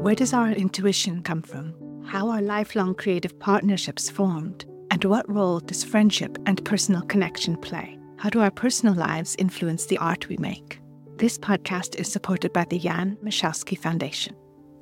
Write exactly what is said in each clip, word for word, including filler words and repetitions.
Where does our intuition come from? How are lifelong creative partnerships formed? And what role does friendship and personal connection play? How do our personal lives influence the art we make? This podcast is supported by the Jan Michalski Foundation.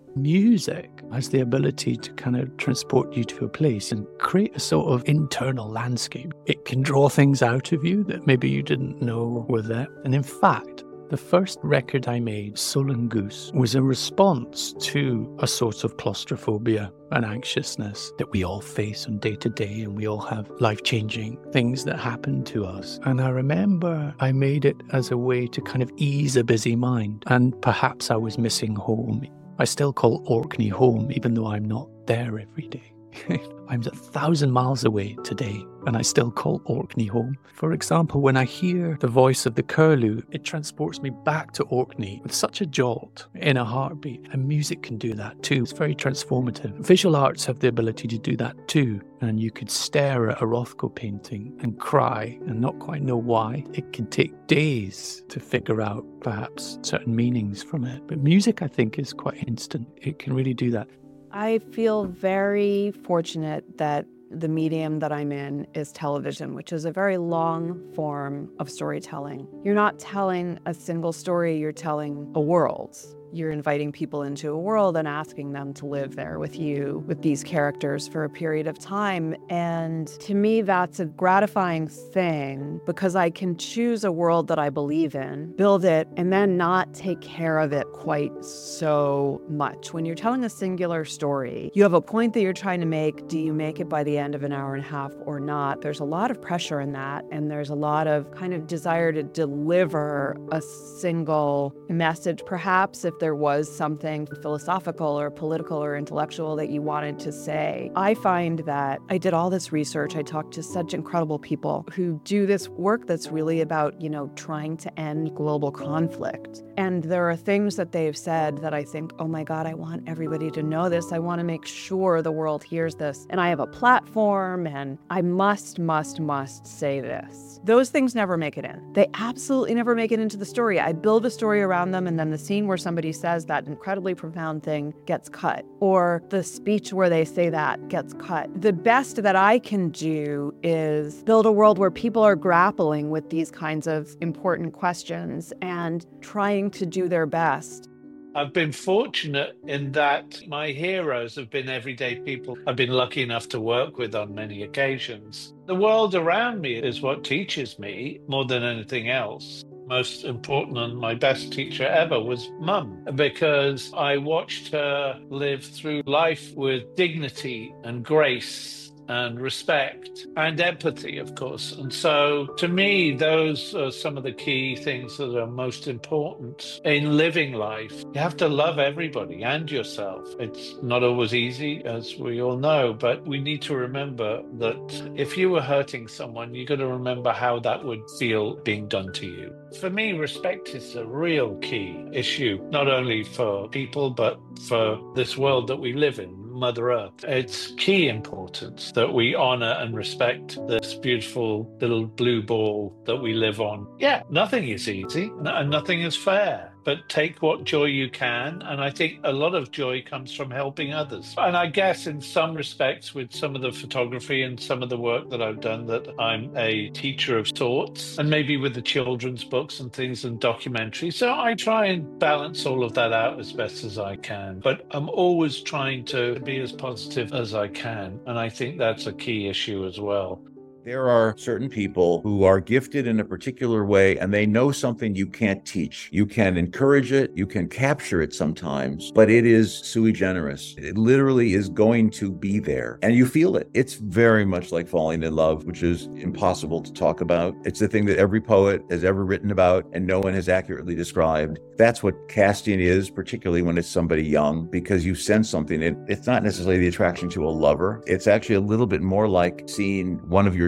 Music has the ability to kind of transport you to a place and create a sort of internal landscape. It can draw things out of you that maybe you didn't know were there. And in fact, the first record I made, Soul and Goose, was a response to a sort of claustrophobia and anxiousness that we all face on day to day, and we all have life-changing things that happen to us. And I remember I made it as a way to kind of ease a busy mind, and perhaps I was missing home. I still call Orkney home, even though I'm not there every day. I'm a thousand miles away today, and I still call Orkney home. For example, when I hear the voice of the curlew, it transports me back to Orkney with such a jolt in a heartbeat. And music can do that too. It's very transformative. Visual arts have the ability to do that too. And you could stare at a Rothko painting and cry and not quite know why. It can take days to figure out perhaps certain meanings from it. But music, I think, is quite instant. It can really do that. I feel very fortunate that the medium that I'm in is television, which is a very long form of storytelling. You're not telling a single story, you're telling a world. You're inviting people into a world and asking them to live there with you, with these characters for a period of time. And to me, that's a gratifying thing because I can choose a world that I believe in, build it, and then not take care of it quite so much. When you're telling a singular story, you have a point that you're trying to make. Do you make it by the end of an hour and a half or not? There's a lot of pressure in that, and there's a lot of kind of desire to deliver a single message, perhaps if there was something philosophical or political or intellectual that you wanted to say. I find that I did all this research. I talked to such incredible people who do this work that's really about, you know, trying to end global conflict. And there are things that they've said that I think, oh my God, I want everybody to know this. I want to make sure the world hears this. And I have a platform and I must, must, must say this. Those things never make it in. They absolutely never make it into the story. I build a story around them, and then the scene where somebody says that incredibly profound thing gets cut, or the speech where they say that gets cut. The best that I can do is build a world where people are grappling with these kinds of important questions and trying to do their best. I've been fortunate in that my heroes have been everyday people I've been lucky enough to work with on many occasions. The world around me is what teaches me more than anything else. Most important and my best teacher ever was Mum, because I watched her live through life with dignity and grace and respect and empathy, of course. And so to me, those are some of the key things that are most important in living life. You have to love everybody and yourself. It's not always easy, as we all know, but we need to remember that if you were hurting someone, you've got to remember how that would feel being done to you. For me, respect is a real key issue, not only for people, but for this world that we live in, Mother Earth. It's key importance that we honor and respect this beautiful little blue ball that we live on. Yeah, nothing is easy and nothing is fair, but take what joy you can. And I think a lot of joy comes from helping others. And I guess in some respects, with some of the photography and some of the work that I've done, that I'm a teacher of sorts, and maybe with the children's books and things and documentaries. So I try and balance all of that out as best as I can. But I'm always trying to be as positive as I can. And I think that's a key issue as well. There are certain people who are gifted in a particular way and they know something you can't teach. You can encourage it, you can capture it sometimes, but it is sui generis. It literally is going to be there and you feel it. It's very much like falling in love, which is impossible to talk about. It's the thing that every poet has ever written about and no one has accurately described. That's what casting is, particularly when it's somebody young, because you sense something. It, it's not necessarily the attraction to a lover. It's actually a little bit more like seeing one of your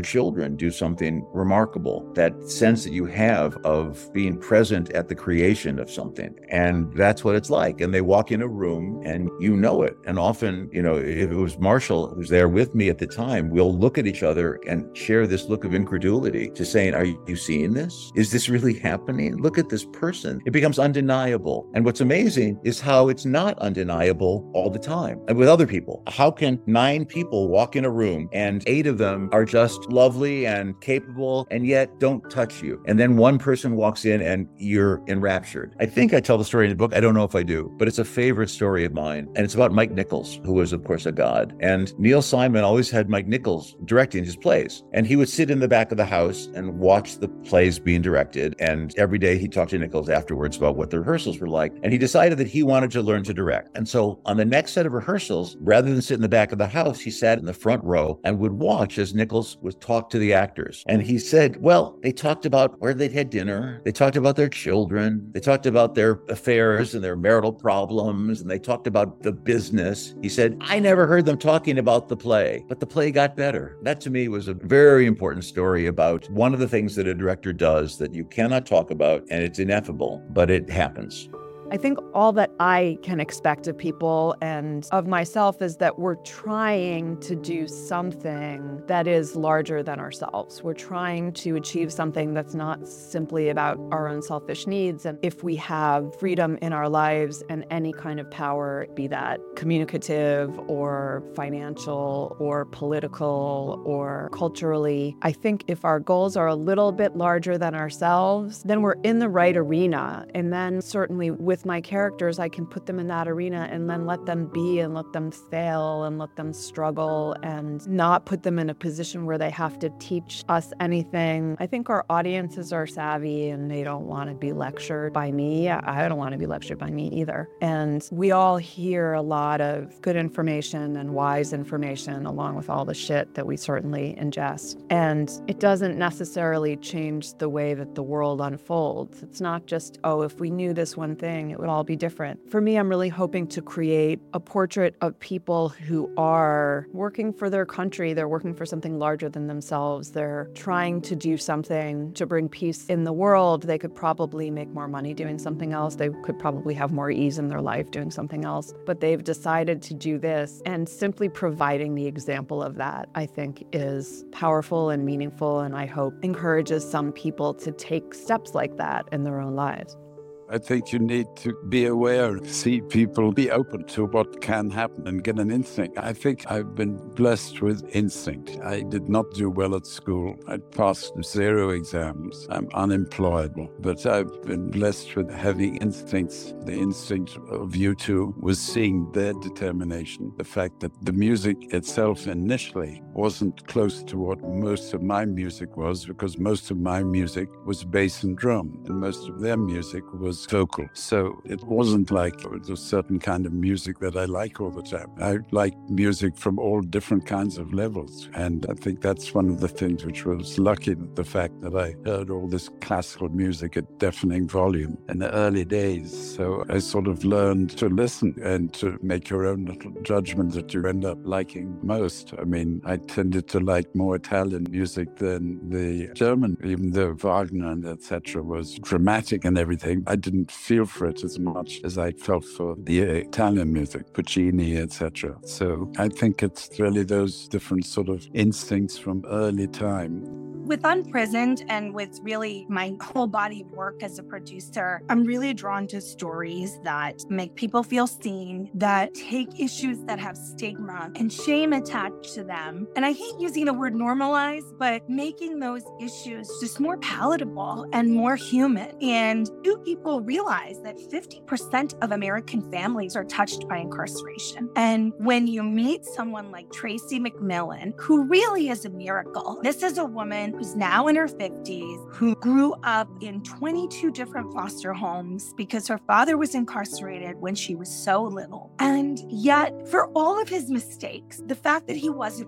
your children do something remarkable, that sense that you have of being present at the creation of something. And that's what it's like. And they walk in a room and you know it. And often, you know, if it was Marshall who's there with me at the time, we'll look at each other and share this look of incredulity to saying, are you seeing this? Is this really happening? Look at this person. It becomes undeniable. And what's amazing is how it's not undeniable all the time. And with other people, how can nine people walk in a room and eight of them are just lovely and capable and yet don't touch you? And then one person walks in and you're enraptured. I think I tell the story in the book. I don't know if I do, but it's a favorite story of mine. And it's about Mike Nichols, who was, of course, a god. And Neil Simon always had Mike Nichols directing his plays. And he would sit in the back of the house and watch the plays being directed. And every day he talked to Nichols afterwards about what the rehearsals were like. And he decided that he wanted to learn to direct. And so on the next set of rehearsals, rather than sit in the back of the house, he sat in the front row and would watch as Nichols would talk to the actors. And he said, well, they talked about where they'd had dinner. They talked about their children. They talked about their affairs and their marital problems. And they talked about the business. He said, I never heard them talking about the play, but the play got better. That to me was a very important story about one of the things that a director does that you cannot talk about, and it's ineffable, but it happens. I think all that I can expect of people and of myself is that we're trying to do something that is larger than ourselves. We're trying to achieve something that's not simply about our own selfish needs. And if we have freedom in our lives and any kind of power, be that communicative or financial or political or culturally, I think if our goals are a little bit larger than ourselves, then we're in the right arena. And then certainly with my characters, I can put them in that arena and then let them be and let them fail and let them struggle and not put them in a position where they have to teach us anything. I think our audiences are savvy and they don't want to be lectured by me. I don't want to be lectured by me either. And we all hear a lot of good information and wise information along with all the shit that we certainly ingest. And it doesn't necessarily change the way that the world unfolds. It's not just, oh, if we knew this one thing, it would all be different. For me, I'm really hoping to create a portrait of people who are working for their country. They're working for something larger than themselves. They're trying to do something to bring peace in the world. They could probably make more money doing something else. They could probably have more ease in their life doing something else. But they've decided to do this. And simply providing the example of that, I think, is powerful and meaningful, and I hope encourages some people to take steps like that in their own lives. I think you need to be aware, see people, be open to what can happen and get an instinct. I think I've been blessed with instinct. I did not do well at school. I passed zero exams. I'm unemployable, but I've been blessed with heavy instincts. The instinct of U two was seeing their determination. The fact that the music itself initially wasn't close to what most of my music was, because most of my music was bass and drum, and most of their music was vocal. So it wasn't like it was a certain kind of music that I like all the time. I like music from all different kinds of levels. And I think that's one of the things which was lucky, the fact that I heard all this classical music at deafening volume in the early days. So I sort of learned to listen and to make your own little judgment that you end up liking most. I mean, I tended to like more Italian music than the German, even though Wagner and et cetera was dramatic and everything. I didn't feel for it as much as I felt for the Italian music, Puccini, et cetera. So I think it's really those different sort of instincts from early time. With Unprisoned and with really my whole body of work as a producer, I'm really drawn to stories that make people feel seen, that take issues that have stigma and shame attached to them. And I hate using the word normalize, but making those issues just more palatable and more human. And do people realize that fifty percent of American families are touched by incarceration? And when you meet someone like Tracy McMillan, who really is a miracle, this is a woman who's now in her fifties, who grew up in twenty-two different foster homes because her father was incarcerated when she was so little. And yet, for all of his mistakes, the fact that he wasn't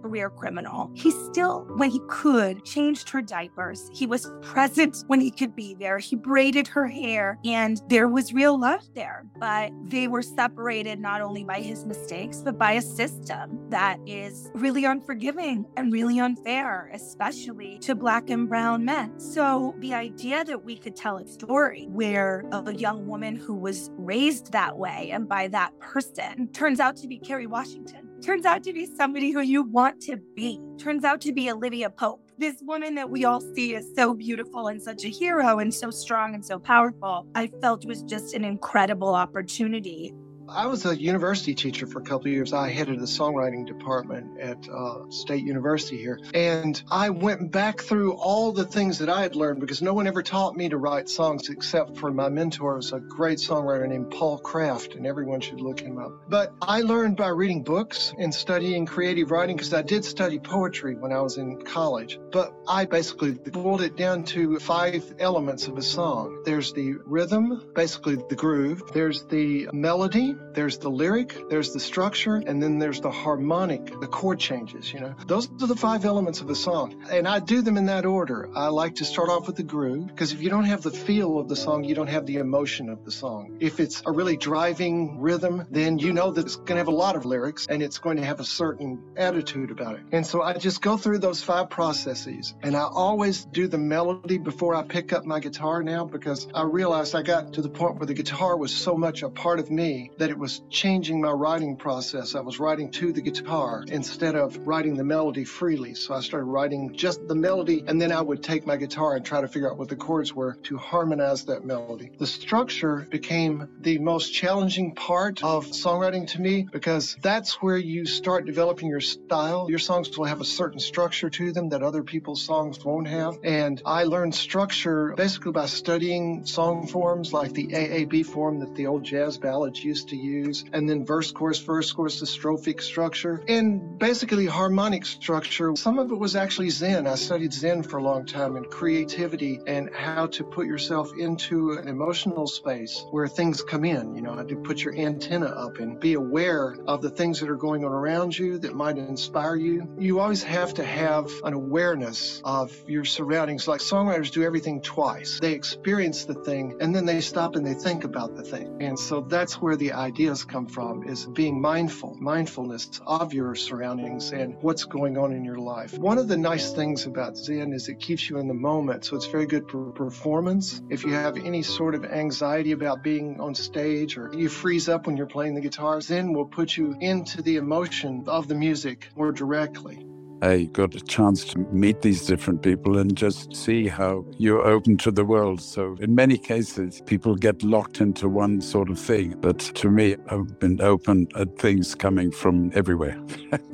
career criminal. He still, when he could, changed her diapers. He was present when he could be there. He braided her hair, and there was real love there. But they were separated not only by his mistakes, but by a system that is really unforgiving and really unfair, especially to Black and brown men. So the idea that we could tell a story where of a young woman who was raised that way and by that person turns out to be Kerry Washington, turns out to be somebody who you want to be, turns out to be Olivia Pope. This woman that we all see is so beautiful and such a hero and so strong and so powerful, I felt was just an incredible opportunity. I was a university teacher for a couple of years. I headed the songwriting department at uh, State University here. And I went back through all the things that I had learned because no one ever taught me to write songs except for my mentor, was a great songwriter named Paul Kraft, and everyone should look him up. But I learned by reading books and studying creative writing because I did study poetry when I was in college. But I basically boiled it down to five elements of a song. There's the rhythm, basically the groove. There's the melody. There's the lyric, there's the structure, and then there's the harmonic, the chord changes, you know. Those are the five elements of a song. And I do them in that order. I like to start off with the groove, because if you don't have the feel of the song, you don't have the emotion of the song. If it's a really driving rhythm, then you know that it's going to have a lot of lyrics, and it's going to have a certain attitude about it. And so I just go through those five processes, and I always do the melody before I pick up my guitar now, because I realized I got to the point where the guitar was so much a part of me that it was changing my writing process. I was writing to the guitar instead of writing the melody freely. So I started writing just the melody, and then I would take my guitar and try to figure out what the chords were to harmonize that melody. The structure became the most challenging part of songwriting to me because that's where you start developing your style. Your songs will have a certain structure to them that other people's songs won't have. And I learned structure basically by studying song forms like the A A B form that the old jazz ballads used to use, and then verse, chorus, verse, chorus, the strophic structure, and basically harmonic structure. Some of it was actually Zen. I studied Zen for a long time, and creativity and how to put yourself into an emotional space where things come in, you know, how to put your antenna up and be aware of the things that are going on around you that might inspire you. You always have to have an awareness of your surroundings. Like songwriters do everything twice. They experience the thing, and then they stop and they think about the thing. And so that's where the ideas come from, is being mindful, mindfulness of your surroundings and what's going on in your life. One of the nice things about Zen is it keeps you in the moment, so it's very good for performance. If you have any sort of anxiety about being on stage or you freeze up when you're playing the guitar, Zen will put you into the emotion of the music more directly. I got a chance to meet these different people and just see how you're open to the world. So in many cases, people get locked into one sort of thing. But to me, I've been open at things coming from everywhere.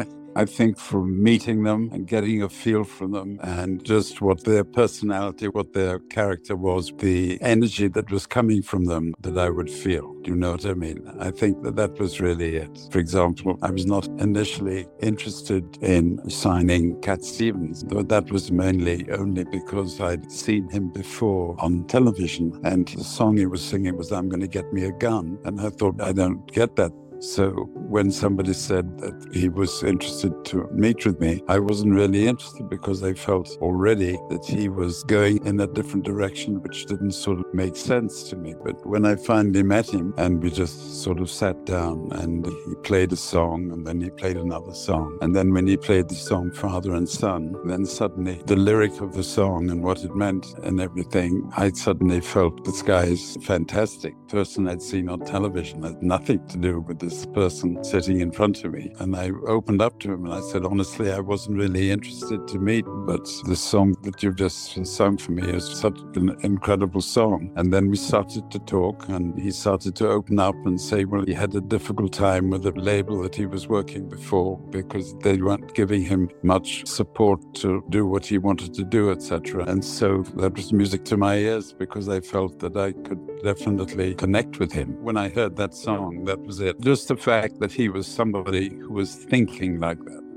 I think from meeting them and getting a feel from them and just what their personality, what their character was, the energy that was coming from them that I would feel. Do you know what I mean? I think that that was really it. For example, I was not initially interested in signing Cat Stevens, though that was mainly only because I'd seen him before on television, and the song he was singing was "I'm Gonna Get Me a Gun," and I thought, I don't get that. So when somebody said that he was interested to meet with me, I wasn't really interested because I felt already that he was going in a different direction, which didn't sort of make sense to me. But when I finally met him and we just sort of sat down and he played a song and then he played another song. And then when he played the song Father and Son, then suddenly the lyric of the song and what it meant and everything, I suddenly felt this guy is a fantastic person I'd seen on television. It had nothing to do with this person sitting in front of me. And I opened up to him and I said, honestly, I wasn't really interested to meet, but the song that you've just sung for me is such an incredible song. And then we started to talk and he started to open up and say, well, he had a difficult time with the label that he was working before because they weren't giving him much support to do what he wanted to do, et cetera. And so that was music to my ears because I felt that I could definitely connect with him. When I heard that song, that was it. Just the fact that he was somebody who was thinking like that.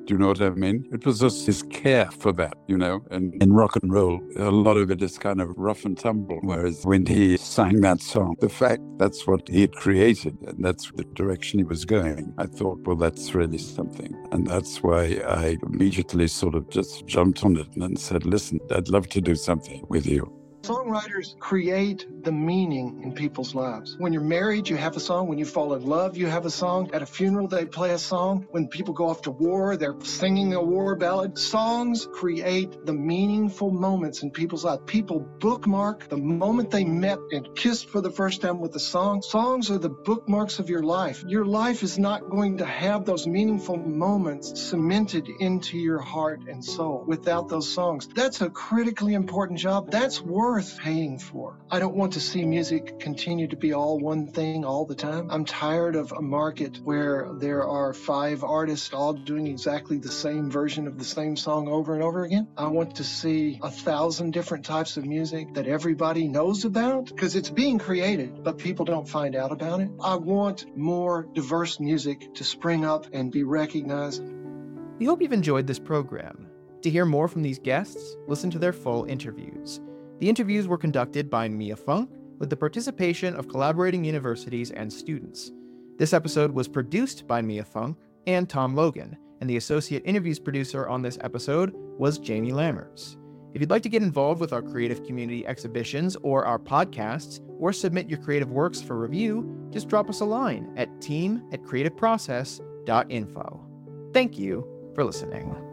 Do you know what I mean? It was just his care for that, you know. And in rock and roll, a lot of it is kind of rough and tumble. Whereas when he sang that song, the fact that's what he had created and that's the direction he was going, I thought, well, that's really something. And that's why I immediately sort of just jumped on it and said, listen, I'd love to do something with you. Songwriters create the meaning in people's lives. When you're married, you have a song. When you fall in love, you have a song. At a funeral, they play a song. When people go off to war, they're singing a war ballad. Songs create the meaningful moments in people's lives. People bookmark the moment they met and kissed for the first time with a song. Songs are the bookmarks of your life. Your life is not going to have those meaningful moments cemented into your heart and soul without those songs. That's a critically important job. That's worth paying for. I don't want to see music continue to be all one thing all the time. I'm tired of a market where there are five artists all doing exactly the same version of the same song over and over again. I want to see a thousand different types of music that everybody knows about because it's being created, but people don't find out about it. I want more diverse music to spring up and be recognized. We hope you've enjoyed this program. To hear more from these guests, listen to their full interviews. The interviews were conducted by Mia Funk with the participation of collaborating universities and students. This episode was produced by Mia Funk and Tom Logan, and the associate interviews producer on this episode was Jamie Lammers. If you'd like to get involved with our creative community exhibitions or our podcasts, or submit your creative works for review, just drop us a line at team at creativeprocess dot info. Thank you for listening.